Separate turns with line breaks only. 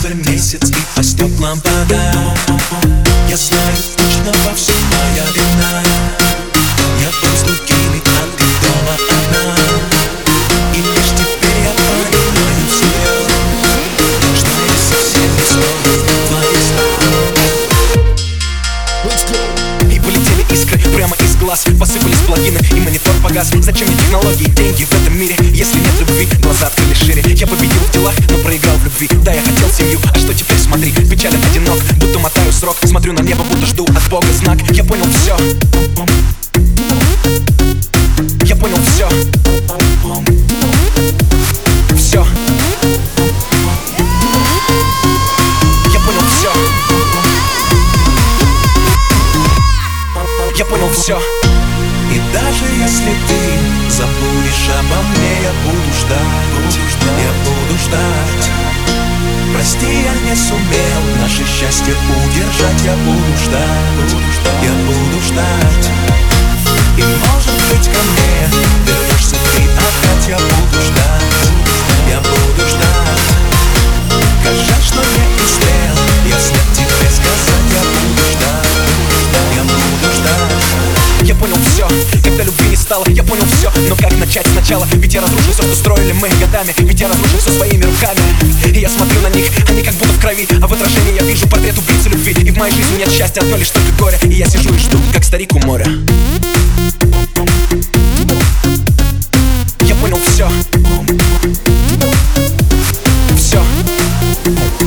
уже месяц и по стеклам вода. Я знаю точно, во всем моя вина. Я был с другими, а ты дома одна. И лишь теперь я понимаю все, что я совсем не стою твоих слов. И полетели искры прямо из глаз, посыпались плагины и монитор погас. Зачем мне технологии, деньги в этом мире, если нет любви? Глаза открыли шире. Я победил в делах, но проиграл в любви. Да, я хотел семью, а что теперь? Смотри, печален, одинок, будто мотаю срок. Смотрю на небо, будто жду от Бога знак. Я понял все. Я понял все. Все. Я понял все. Я понял все. И даже если ты забудешь обо мне, я буду ждать, я буду ждать. Прости, я не сумел наше счастье удержать. Я буду ждать, я буду ждать. И может быть ко мне вернешься ты опять. Я буду ждать, я буду ждать. Жаль, что не успел я вслед тебе сказать. Я буду ждать, я буду ждать. Я понял все, когда любви не стало. Я понял все, но как начать сначала? Ведь я разрушил все, что строили мы годами. Ведь я разрушил все своими руками. И я смотрю на них, они как будто в крови. А в отражении я вижу портрет убийцы любви. И в моей жизни нет счастья, одно лишь только горе. И я сижу и жду, как старик у моря. Я понял все. Все.